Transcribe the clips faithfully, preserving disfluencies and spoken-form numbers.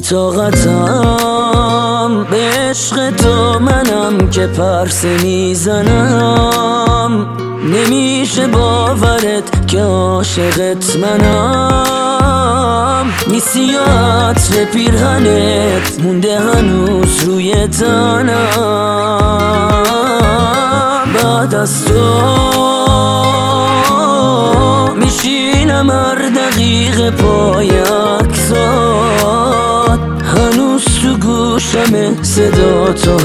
طاقتم به عشق تو منم که پرسه میزنم. نمیشه باورت که عاشقت منم. نیستی عطر پیرهنت مونده هنوز روی تنم. بعد از تو میشینم هر دقیقه پای عکسات، هنوز تو گوشمه صدا تو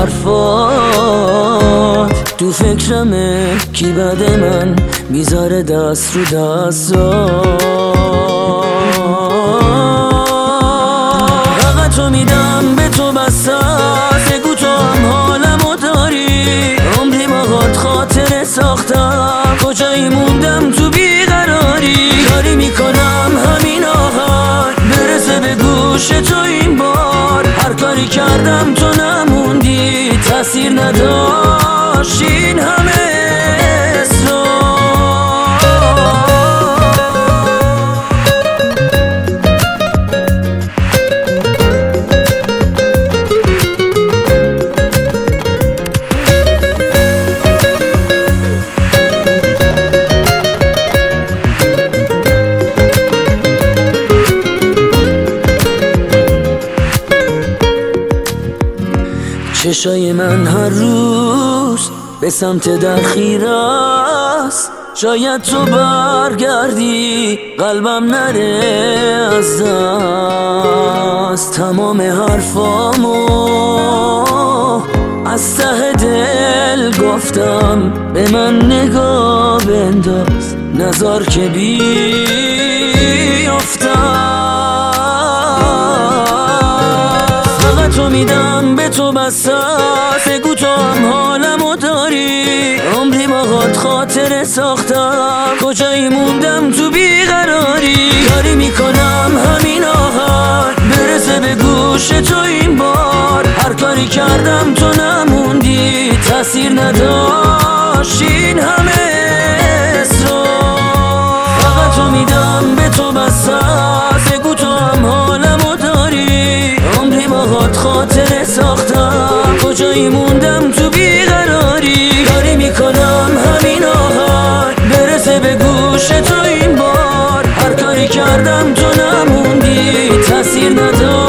حرفات. تو فکرمه کی بعد من میذاره دست رو دستات. فقط تو میدم به تو بس است، بگو تو هم حالمو داری. عمری باهات خاطره ساختم، کجایی موندم تو بیقراری. کاری میکنم همین آهنگ برسه به گوش تو این بار. هر کاری کردم تو نموندی، تأثیر نداشت این همه اصرار. چشای من هر روز به سمت دلخیر است. شاید تو برگردی قلبم نره از دست. تمام حرفامو از ته دل گفتم، به من نگاه بنداز نزار که بیافتم. فقط تو میدم به تو بس است، بگو تو هم حالمو داری. عمری باهات خاطره ساختم، کجایی موندم تو بیقراری. کاری میکنم همین آهنگ برسه به گوش تو این بار. هر کاری کردم تو نموندی، تأثیر نداشت این همه اصرار. فقط تو میدم به تو بس است، بگو تو هم حالمو داری. عمری باهات خاطره ساختم، کجایی موندم تو بیقراری. کاری میکنم همین آهنگ برسه به گوش تو این بار. هر کاری کردم تو نموندی، تأثیر نداشت.